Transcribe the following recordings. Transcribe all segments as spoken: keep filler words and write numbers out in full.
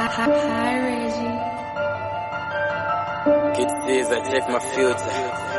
Hi, Reggie. Kid Caesar, check my future.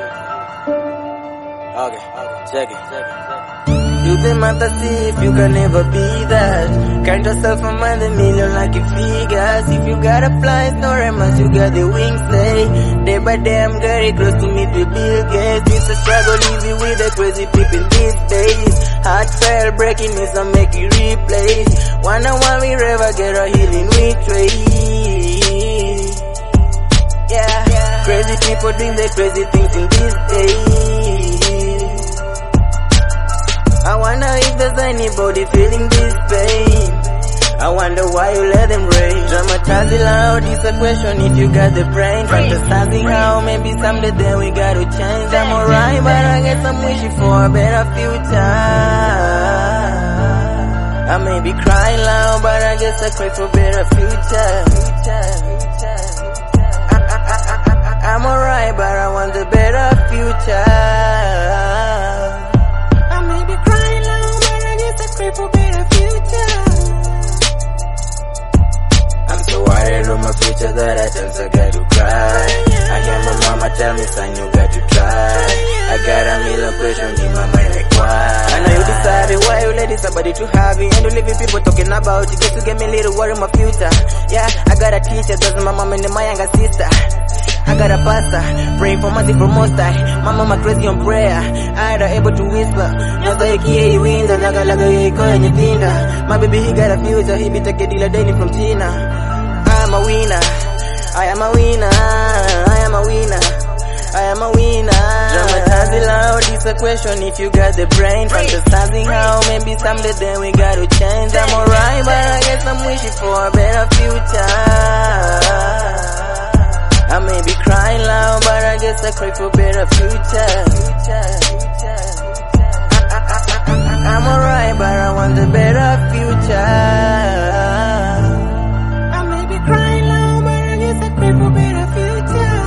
Okay, check it. You the matter, see if you can never be that. Count yourself among the million like a figures. If you gotta fly, story must you got the wings, say. Day by day I'm very close to meet with Bill Gates. It's a struggle, living with the crazy people these days. Heart fell, breaking news and make you replace. Wonder why we ever get a healing we trade. Yeah, crazy people doing the crazy things in these days. I wonder if there's anybody feeling this pain. I wonder why you let them rage. Dramatize it loud, it's a question if you got the brain. Fantasizing how maybe someday then we gotta change. I'm alright, but I guess I'm wishing for a better future. I may be crying loud, but I guess I pray for better future. I, I, I, I, I'm alright, but I want a better future. I may be crying loud, but I guess I pray for better future. I'm so worried of my future that I just I got to cry. I hear my mama tell me, son, you got to try. I got a million questions in my mind like why. I know you decided why you let somebody to have it. And you leave people talking about it just to get me a little worried my future. Yeah, I got a teacher, that's my mom and my younger sister. I got a pastor, praying for mercy from most high. My mama crazy on prayer, I ain't able to whisper. No say he wins, and I got like a echo and you tinda. My baby he got a future, he be taking dealer daily from China. I am a winner, I am a winner, I am a winner, I am a winner. Dramatizing loud, it's a question if you got the brain. Fantasizing how maybe someday then we gotta change. I'm alright, but I guess I'm wishing for a better future. I may be crying loud, but I guess I cry for better future. I, I, I, I, I'm alright, but I want a better future. I may be crying loud, but I guess I cry for better future.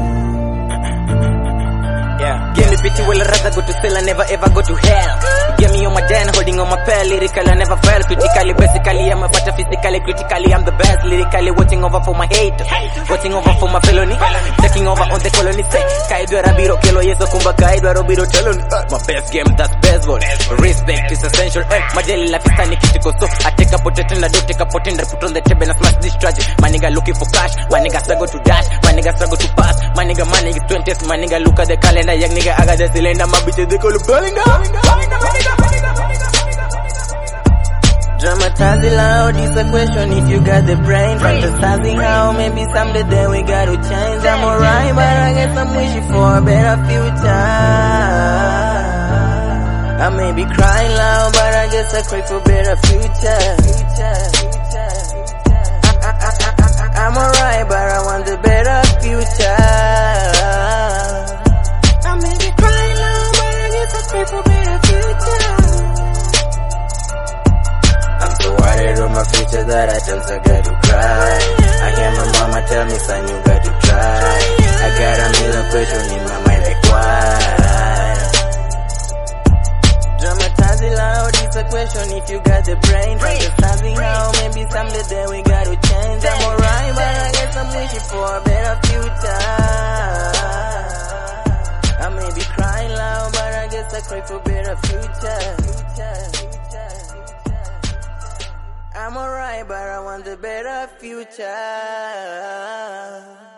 Yeah, give me pity, well I'd rather go to hell, I never ever go to hell. Get me on my den, holding on my pen, lyrical, I never fell. Critically, basically, I'm a fighter, physically, critically, I'm the best. Lyrically, watching over for my hate, watching over for my felony, taking over on the colony. Say, Kaido Rabiro, Kelo, yes, Okumba, Kaido Robiro, Telon. My best game, that's baseball. Respect is essential. My daily life is tiny, critical. So I take a potato, I don't take a potato, put on the table and smash this tragic. My nigga looking for cash, my nigga struggle to dash, my nigga struggle to pass, my nigga money is twenties, my nigga look at the calendar, young nigga, I got the cylinder, my bitch, they call it Bellingham. Dramatizing loud, it's a question if you got the brain. Fantasizing how maybe someday then we gotta change. I'm alright, but I guess I'm wishing for a better future. I may be crying loud, but I guess I cry for better future. I, I, I, I, I'm alright, but I want a better future. I may be crying loud, but I guess I cry for better future. I'm so worried of my future that I just I got to cry. I hear my mama tell me, son, you got to try. I got a million questions in my mind like why. Dramatizing loud, it's a question if you got the brain. Fantasizing how maybe someday then we gotta change. I'm alright, but I guess I'm wishing for a better future. I may be crying loud, but I guess I cry for better future. I'm alright, but I want a better future.